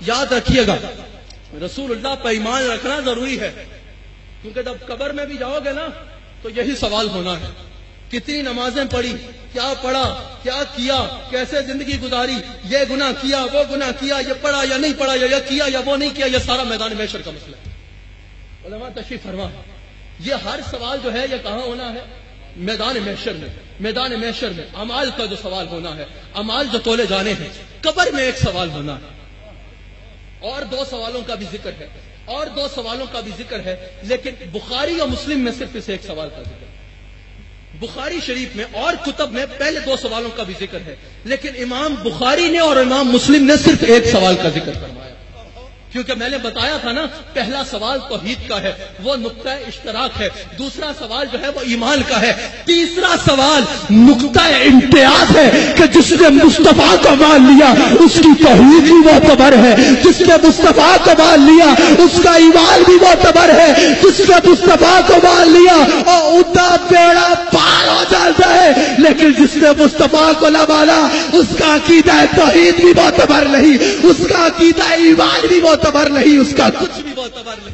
یاد رکھیے گا رسول اللہ پہ ایمان رکھنا ضروری ہے، کیونکہ جب قبر میں بھی جاؤ گے نا تو یہی سوال ہونا ہے، کتنی نمازیں پڑھی، کیا پڑھا، کیا کیا، کیسے زندگی گزاری، یہ گناہ کیا، وہ گناہ کیا، یہ پڑھا یا نہیں پڑھا، یا کیا یا وہ نہیں کیا، یہ سارا میدان محشر کا مسئلہ ہے۔ علماء تشریف فرما، یہ ہر سوال جو ہے یہ کہاں ہونا ہے؟ میدان محشر میں۔ میدان محشر میں اعمال کا جو سوال ہونا ہے، اعمال جو تولے جانے ہیں، قبر میں ایک سوال ہونا ہے، اور دو سوالوں کا بھی ذکر ہے، اور دو سوالوں کا بھی ذکر ہے، لیکن بخاری اور مسلم میں صرف اس ایک سوال کا ذکر ہے۔ بخاری شریف میں اور کتب میں پہلے دو سوالوں کا بھی ذکر ہے، لیکن امام بخاری نے اور امام مسلم نے صرف ایک سوال کا ذکر فرمایا، کیونکہ میں نے بتایا تھا نا پہلا سوال توحید کا ہے، وہ نقطہ اشتراک ہے، دوسرا سوال جو ہے وہ ایمان کا ہے، تیسرا سوال نقطہ امتیاز ہے کہ جس نے مصطفیٰ کو مان لیا اس کی توحید بھی معتبر ہے، جس نے مصطفیٰ کو مان لیا اس کا ایمان بھی معتبر ہے، جس نے مصطفیٰ کو مان لیا اور ان کا بیڑا پار ہو جاتا ہے، لیکن جس نے مصطفیٰ کو نہ مانا اس کا عقیدہ توحید بھی معتبر نہیں، اس کا عقیدہ ایمان بھی معتبر نہیں، اس کا کچھ بھی معتبر نہیں۔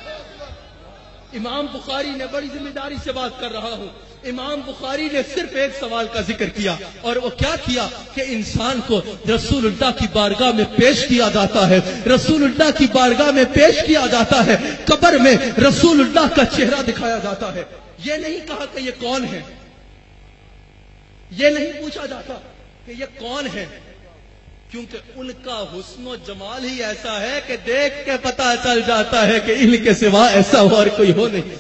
امام بخاری نے بڑی ذمہ داری سے بات کر رہا ہوں، امام بخاری نے صرف ایک سوال کا ذکر کیا، اور وہ کیا کیا کہ انسان کو رسول اللہ کی بارگاہ میں پیش کیا جاتا ہے، رسول اللہ کی بارگاہ میں پیش کیا جاتا ہے، قبر میں رسول اللہ کا چہرہ دکھایا جاتا ہے۔ یہ نہیں کہا کہ یہ کون ہے، یہ نہیں پوچھا جاتا کہ یہ کون ہے، کیونکہ ان کا حسن و جمال ہی ایسا ہے کہ دیکھ کے پتہ چل جاتا ہے کہ ان کے سوا ایسا اور کوئی ہو نہیں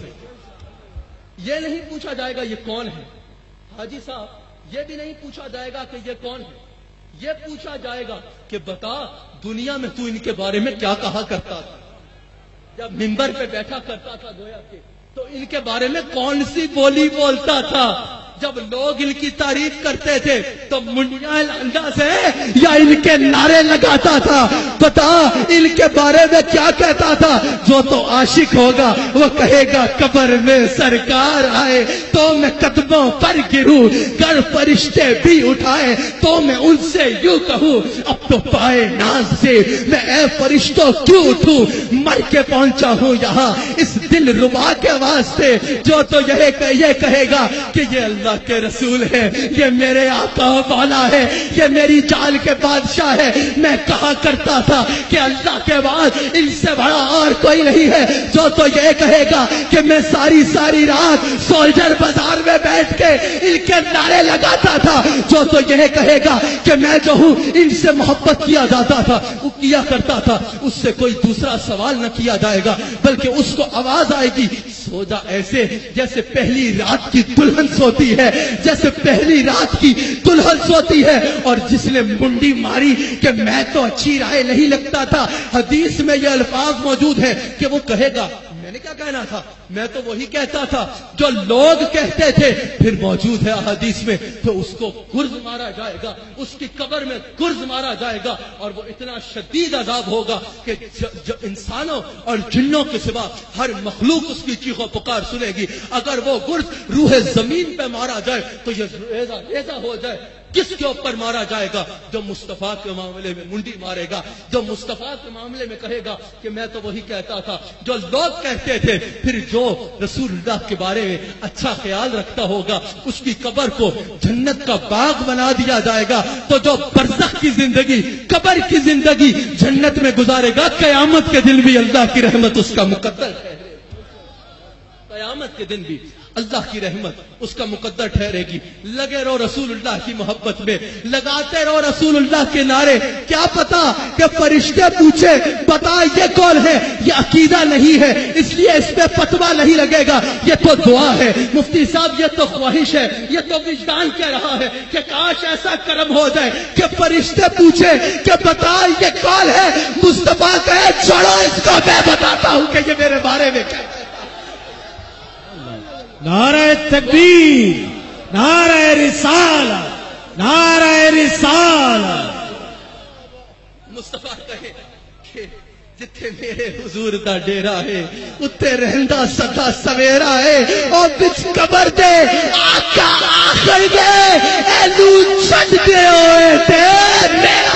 سکتا۔ یہ نہیں پوچھا جائے گا یہ کون ہے، حاجی صاحب یہ بھی نہیں پوچھا جائے گا کہ یہ کون ہے، یہ پوچھا جائے گا کہ بتا دنیا میں تو ان کے بارے میں کیا کہا کرتا تھا، جب منبر پہ بیٹھا کرتا تھا گویا کہ تو ان کے بارے میں کون سی بولی بولتا تھا، جب لوگ ان کی تعریف کرتے تھے تو منڈیاں انداز ہے یا ان کے نعرے لگاتا تھا، بتا ان کے بارے میں کیا کہتا تھا۔ جو تو عاشق ہوگا وہ کہے گا قبر میں سرکار آئے تو میں قدموں پر گروں، گر فرشتے بھی اٹھائے تو میں ان سے یوں کہوں اب تو پائے ناز سے میں اے فرشتوں کیوں اٹھوں، مر کے پہنچا ہوں یہاں اس دل ربا کے واسطے۔ جو تو یہ کہے گا کہ یہ اللہ کے رسول ہے، یہ میرے آقا و مولا ہے، یہ میری جان کے بادشاہ ہے، میں کہا کرتا تھا کہ اللہ کے بعد ان سے بڑا اور کوئی نہیں ہے۔ جو تو یہ کہے گا کہ میں ساری رات سولجر بازار میں بیٹھ کے ان کے نعرے لگاتا تھا، جو تو یہ کہے گا کہ میں جو ہوں ان سے محبت کیا جاتا تھا وہ کیا کرتا تھا، اس سے کوئی دوسرا سوال نہ کیا جائے گا، بلکہ اس کو آواز آئے گی سو جا ایسے جیسے پہلی رات کی دلہن سوتی ہے، جیسے پہلی رات کی دلہن سوتی ہے۔ اور جس نے منڈی ماری کہ میں تو اچھی رائے نہیں لگتا تھا، حدیث میں یہ الفاظ موجود ہے کہ وہ کہے گا میں نے کیا کہنا تھا، میں تو وہی کہتا تھا جو لوگ کہتے تھے، پھر موجود ہے حدیث میں تو اس کو گرز مارا جائے گا، اس کی قبر میں گرز مارا جائے گا، اور وہ اتنا شدید عذاب ہوگا کہ جو انسانوں اور جنوں کے سوا ہر مخلوق اس کی چیخ و پکار سنے گی۔ اگر وہ گرز روح زمین پہ مارا جائے تو یہ ریزہ ہو جائے۔ کس کے اوپر مارا جائے گا؟ جو مصطفیٰ کے معاملے میں منڈی مارے گا، جو مصطفیٰ کے معاملے میں کہے گا کہ میں تو وہی کہتا تھا جو لوگ کہتے تھے۔ پھر جو رسول اللہ کے بارے میں اچھا خیال رکھتا ہوگا اس کی قبر کو جنت کا باغ بنا دیا جائے گا، تو جو برزخ کی زندگی، قبر کی زندگی جنت میں گزارے گا، قیامت کے دن بھی اللہ کی رحمت اس کا مقدر ہے، قیامت کے دن بھی اللہ کی رحمت اس کا مقدر ٹھہرے گی۔ لگے رہو رسول اللہ کی محبت میں، لگاتے رہو رسول اللہ کے نعرے۔ کیا پتا کہ فرشتے پوچھے بتا یہ کون ہے، یہ عقیدہ نہیں ہے اس لیے اس پہ فتویٰ نہیں لگے گا، یہ تو دعا ہے مفتی صاحب، یہ تو خواہش ہے، یہ تو وجدان کہہ رہا ہے کہ کاش ایسا کرم ہو جائے کہ فرشتے پوچھے کہ بتا یہ کون ہے، مصطفیٰ کہے چھوڑو اس کو میں بتاتا ہوں کہ یہ میرے بارے میں کیا۔ نعرہ تکبیر، نعرہ رسالت، نعرہ رسالت۔ مصطفیٰ کہے کہ جتھے میرے حضور دا ڈیرا ہے اتھے رہندا سدا سویرا ہے، اور بچ قبر دے آقا آخر دے اینو چھڈ دے ہوئے تے میرا